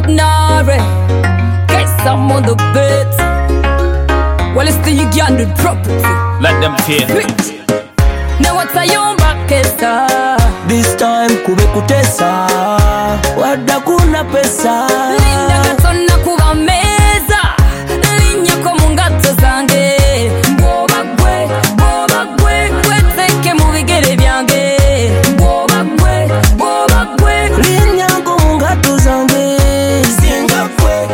ordinary. Get some on the bed. Well, it's the Ugandan property. Let them fear. Now what's a young bakesta? This time kube kutesa, wada kuna pesa. Linda katona kuba meza, linya ko mungato zange. Boba gwe, kweteke mu bigere byange. Boba gwe, linya ko mungato zange. Singa kwe,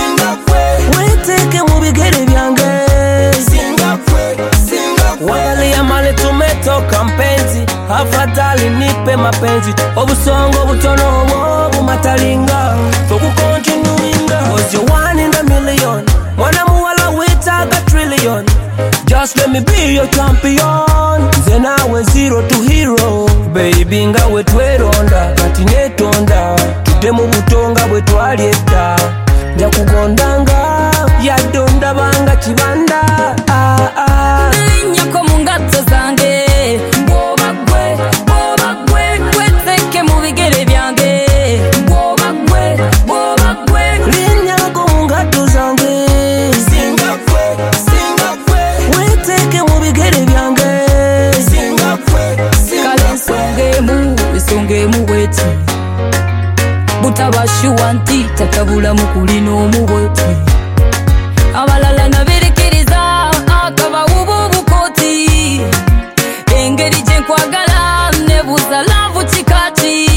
weteke mu bigere byange. Singa kwe. Wali ya male tumetoka mpenzi, afadhali nipe mapenzi. Obusongo butono obu matalinga, toku continuinga. Was you one in a million, mwana muwala witaga trillion. Just let me be your champion. Nze nawe zero to hero. Baby nga we tweronda, kati netonda. Tute mu butonga bwe twalieta. Nja kugondanga, yadonda banga kibanda. linya ko mungato zange. Boba gwe, kweteke mu bigere byange. Boba gwe, linya ko mungato zange. Singa kwe, weteke mu bigere byange. Singa kwe. kale nsongemu weti. Butabashuwa nti tatabula mukulina omubweti. Abalala naberekeriza akabawu b'obukoti. Engeri gye nkwagala nebuuza love kikati.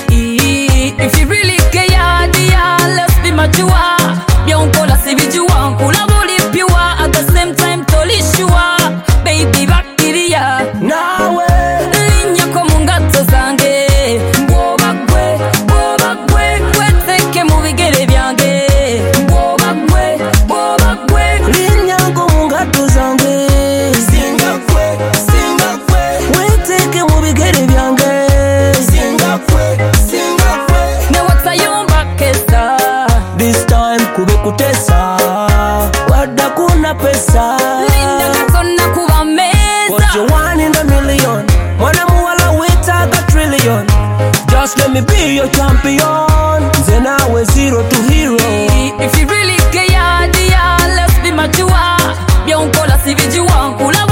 If you really care, dear, let's be mature. Byonkola sibijuwa, nkulaba oli pure. At the same time toli sure. Baby bakkiriya Nawe linya ko mungato zange. Boba gwe, kweteke mu bigere byange. Boba gwe, linya ko mungato zange. Singa kwe, weteke mu bigere byange. Singa kwe. ne watayomba kesa. This time kube kutesa, wada kuna pesa. Linda katona kuba Was you meza. one in a million, mwana muwala witaga trillion. Just let me be your champion. Nze nawe zero to hero. If you really care, dear, let's be mature. Byonkola sibijuwa, nkulaba